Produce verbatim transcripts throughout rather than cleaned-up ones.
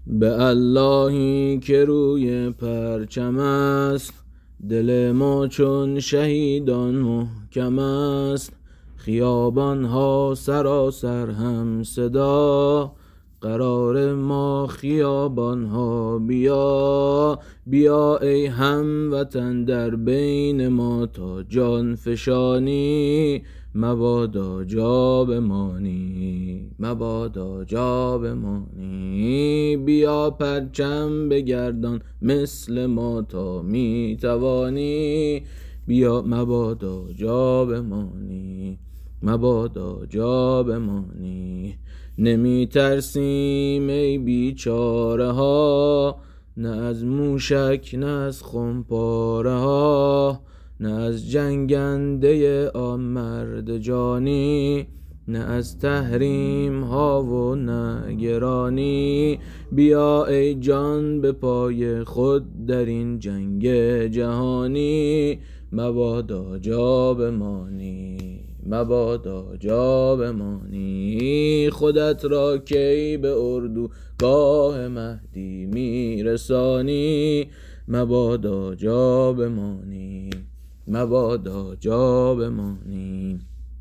به اللهی که روی پرچم است، دل ما چون شهیدان محکم است. خیابان ها سراسر هم صدا، قرار ما خیابان ها بیا. بیا ای هموطن در بین ما تا جان فشانی، مبادا جا بمانی، مبادا جا بمانی. بیا پرچم بگردان مثل ما تا می توانی، بیا مبادا جا بمانی، مبادا جا بمانی. نمی ترسیم ای بیچاره ها، نه از موشک نه از خمپاره ها، نه از جنگنده آن مرد جانی، نه از تحریم ها و نه گرانی. بیا ای جان به پای خود در این جنگ جهانی، مبادا جا بمانی، مبادا جا بمانی. خودت را کی به اردوگاه مهدی میرسانی، مبادا جا بمانی، مبادا جا بمانی.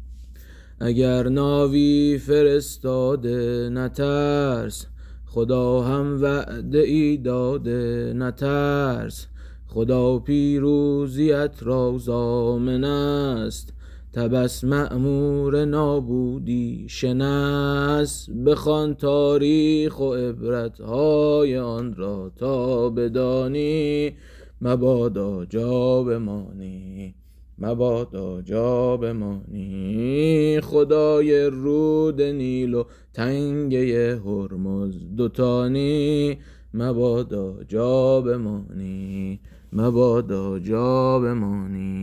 اگر ناوی فرستاده نترس، خدا هم وعده ای داده نترس. خدا پیروزیت را ضامن است، طبس مأمور نابودی شناس. بخوان تاریخ و عبرتهای آن را تا بدانی، مبادا جا بمانی، مبادا جا بمانی. خدای رود نیل و تنگه هرمز دوتانی، مبادا جا بمانی، مبادا جا بمانی.